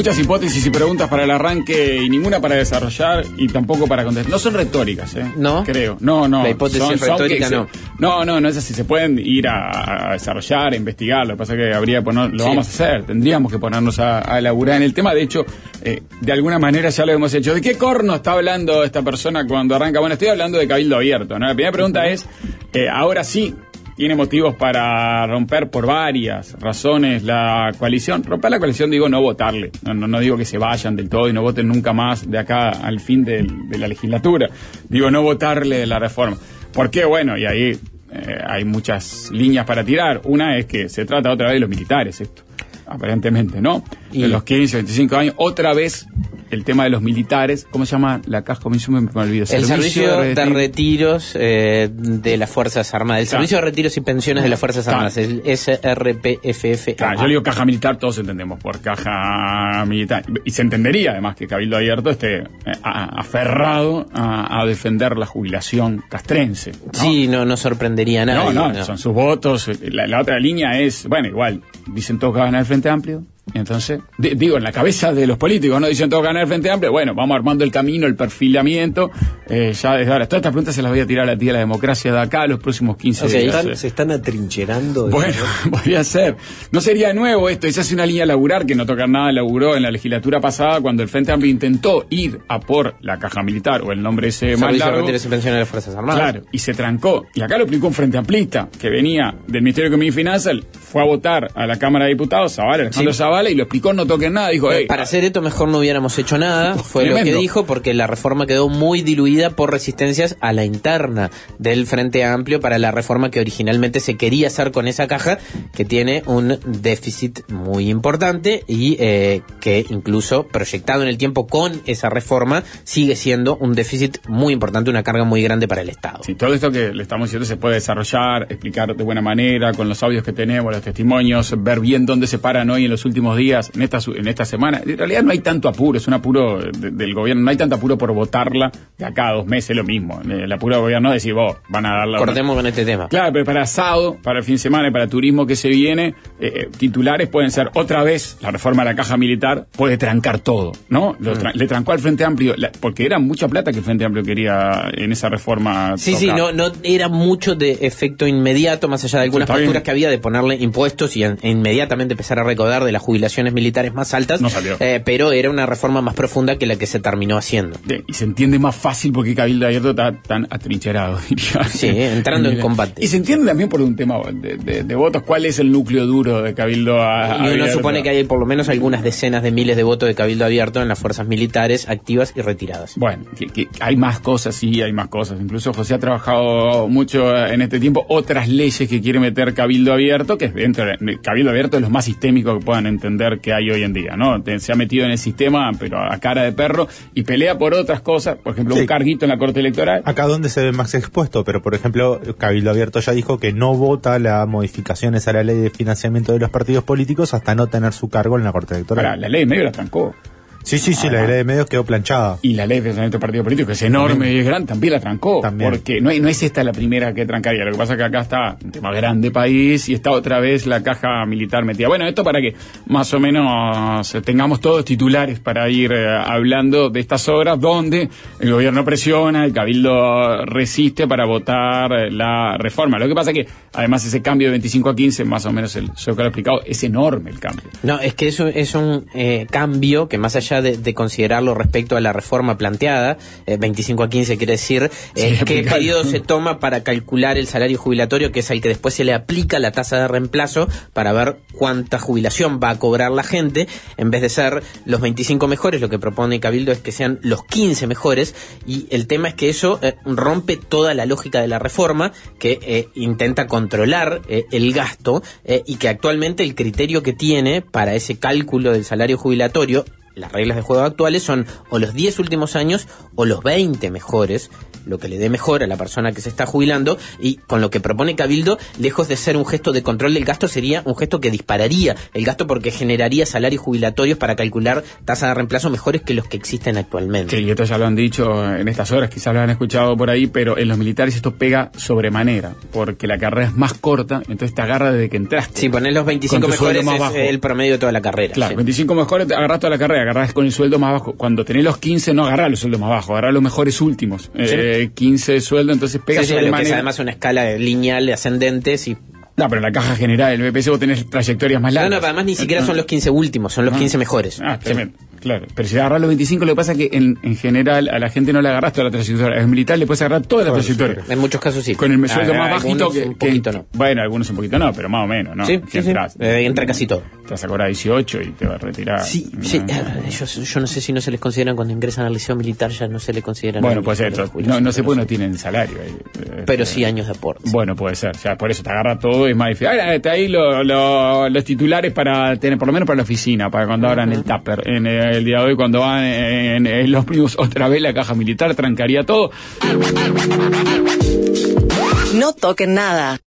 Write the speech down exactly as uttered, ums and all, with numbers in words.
Muchas hipótesis y preguntas para el arranque y ninguna para desarrollar y tampoco para contestar. No son retóricas, ¿eh? ¿No? Creo. No, no. La hipótesis son, retórica son no. Se, no, no, no es así. Se pueden ir a, a desarrollar, a investigar. Lo que pasa es que habría que poner, lo sí. vamos a hacer. Tendríamos que ponernos a, a elaborar en el tema. De hecho, eh, de alguna manera ya lo hemos hecho. ¿De qué corno está hablando esta persona cuando arranca? Bueno, estoy hablando de Cabildo Abierto, ¿no? La primera pregunta es, eh, ahora sí, tiene motivos para romper por varias razones la coalición. Romper la coalición, digo, no votarle. No, no, no digo que se vayan del todo y no voten nunca más de acá al fin de, de la legislatura. Digo, no votarle la reforma. ¿Por qué? Bueno, y ahí eh, hay muchas líneas para tirar. Una es que se trata otra vez de los militares, esto. Aparentemente, ¿no? Y de los quince, veinticinco años, otra vez el tema de los militares. ¿Cómo se llama la caja? Me, me olvido. El servicio, servicio de, de retiros eh, de las Fuerzas Armadas. El servicio claro. de retiros y pensiones de las Fuerzas claro. Armadas. El S R P F F. Claro, yo digo caja militar, todos entendemos por caja militar. Y se entendería además que Cabildo Abierto esté eh, a, aferrado a, a defender la jubilación castrense, ¿no? Sí, no, no sorprendería a nadie. No, no, no, son sus votos. La, la otra línea es, bueno, igual, dicen todos que van a ganar el Frente Amplio. Entonces, d- digo, en la cabeza de los políticos, ¿no? Dicen todos ganar el Frente Amplio. Bueno, vamos armando el camino, el perfilamiento. Eh, ya desde ahora. Todas estas preguntas se las voy a tirar a la tía de la democracia de acá a los próximos quince o sea, días. Están, se están atrincherando. Bueno, podría ser. No sería nuevo esto. Esa es una línea laburar que no tocar nada laburó en la legislatura pasada cuando el Frente Amplio intentó ir a por la caja militar o el nombre ese más largo. Retiros y pensiones de las Fuerzas Armadas. Claro, y se trancó. Y acá lo aplicó un Frente Amplista que venía del Ministerio de Economía y Finanzas, fue a votar a la Cámara de Diputados, Zavala, Alejandro sí. Zavala, y lo explicó, no toquen nada. Dijo, hey, para hacer esto mejor no hubiéramos hecho nada, fue tremendo. Lo que dijo, porque la reforma quedó muy diluida por resistencias a la interna del Frente Amplio para la reforma que originalmente se quería hacer con esa caja, que tiene un déficit muy importante y eh, que incluso proyectado en el tiempo con esa reforma sigue siendo un déficit muy importante, una carga muy grande para el Estado. Sí, todo esto que le estamos diciendo se puede desarrollar, explicar de buena manera, con los audios que tenemos, los testimonios, ver bien dónde se paran hoy en los últimos días, en esta, en esta semana. En realidad no hay tanto apuro, es un apuro de, del gobierno, no hay tanto apuro por votarla de acá a dos meses, lo mismo. El apuro del gobierno es decir, vos, van a darla. Cortemos una... con este tema. Claro, pero para asado, para el fin de semana y para turismo que se viene, eh, titulares pueden ser otra vez la reforma de la caja militar, puede trancar todo, ¿no? Lo tra- mm. Le trancó al Frente Amplio, la, porque era mucha plata que el Frente Amplio quería en esa reforma. Sí, tocar. sí, no, no era mucho de efecto inmediato, más allá de algunas posturas bien. que había de ponerle impuestos y en, e inmediatamente empezar a recaudar de las jubilaciones militares más altas, no salió. Eh, pero era una reforma más profunda que la que se terminó haciendo. De, y se entiende más fácil porque Cabildo Abierto está tan atrincherado, diría. Sí, entrando en combate. Y se entiende también por un tema de, de, de votos, ¿cuál es el núcleo duro de Cabildo Abierto? Y uno Abierto. supone que hay por lo menos algunas decenas de miles de votos de Cabildo Abierto en las fuerzas militares activas y retiradas. Bueno, que, que hay más cosas, sí, hay más cosas. Incluso José ha trabajado mucho en este tiempo otras leyes que quiere meter Cabildo Abierto, que es dentro de Cabildo Abierto es lo más sistémico que puedan entender que hay hoy en día, ¿no? Se ha metido en el sistema, pero a cara de perro, y pelea por otras cosas, por ejemplo, sí. un carguito en la Corte Electoral. Acá donde se ve más expuesto, pero por ejemplo, Cabildo Abierto ya dijo que no vota las modificaciones a la ley de financiamiento de los partidos políticos hasta no tener su cargo en la Corte Electoral. Ahora, la ley de medio la trancó. Sí, sí, sí, ah, la ley de medios quedó planchada. Y la ley de financiamiento de partido político, que es enorme también. Y es grande, también la trancó. También. Porque no, no es esta la primera que trancaría. Lo que pasa es que acá está un tema grande país y está otra vez la caja militar metida. Bueno, esto para que más o menos tengamos todos titulares para ir eh, hablando de estas obras donde el gobierno presiona, el cabildo resiste para votar la reforma. Lo que pasa es que además ese cambio de veinticinco a quince, más o menos el yo que lo he explicado, es enorme el cambio. No, es que eso es un eh, cambio que más allá De, de considerarlo respecto a la reforma planteada, eh, veinticinco a quince quiere decir eh, sí, qué periodo se toma para calcular el salario jubilatorio, que es al que después se le aplica la tasa de reemplazo para ver cuánta jubilación va a cobrar la gente, en vez de ser los veinticinco mejores, lo que propone Cabildo es que sean los quince mejores, y el tema es que eso eh, rompe toda la lógica de la reforma, que eh, intenta controlar eh, el gasto, eh, y que actualmente el criterio que tiene para ese cálculo del salario jubilatorio las reglas de juego actuales son o los diez últimos años o los veinte mejores, lo que le dé mejor a la persona que se está jubilando, y con lo que propone Cabildo, lejos de ser un gesto de control del gasto, sería un gesto que dispararía el gasto porque generaría salarios jubilatorios para calcular tasas de reemplazo mejores que los que existen actualmente. Sí, y esto ya lo han dicho en estas horas, quizás lo han escuchado por ahí, pero en los militares esto pega sobremanera, porque la carrera es más corta, entonces te agarra desde que entraste. Sí, poner los veinticinco mejores es bajo. El promedio de toda la carrera. Claro, sí. veinticinco mejores te agarras toda la carrera, agarras con el sueldo más bajo. Cuando tenés los quince no agarrás los sueldos más bajos, agarrás los mejores últimos. ¿Sí? Eh, quince sueldo, entonces pega sí, sí, sobremanera. Lo que es además una escala lineal ascendente, sí. No, pero en la caja general del B P C vos tenés trayectorias más largas. No, no, pero además ni siquiera son los quince últimos, son los ah, quince mejores. Ah, tremendo. Claro, pero si agarras los veinticinco, lo que pasa es que en, en general a la gente no le agarras toda la trayectoria. Al militar le puedes agarrar toda la trayectoria. En muchos casos sí. Con el sueldo ah, más bajito que... un poquito que, no. Bueno, algunos un poquito no, pero más o menos, ¿no? Sí, sí, sí. Eh, entra casi todo. Te vas a cobrar dieciocho y te vas a retirar. Sí, ¿no? sí. Yo, yo no sé si no se les consideran cuando ingresan al liceo militar, ya no se les consideran... Bueno, puede ser. No, no sé por qué no tienen salario. Pero sí años de aporte. Bueno, puede ser. O sea, por eso te agarra todo y es más difícil. Ahora está ahí lo, lo, los titulares para tener, por lo menos para la oficina, para cuando abran uh-huh. el tupper. En el día de hoy, cuando van en, en, en los primos otra vez la caja militar, trancaría todo. No toquen nada.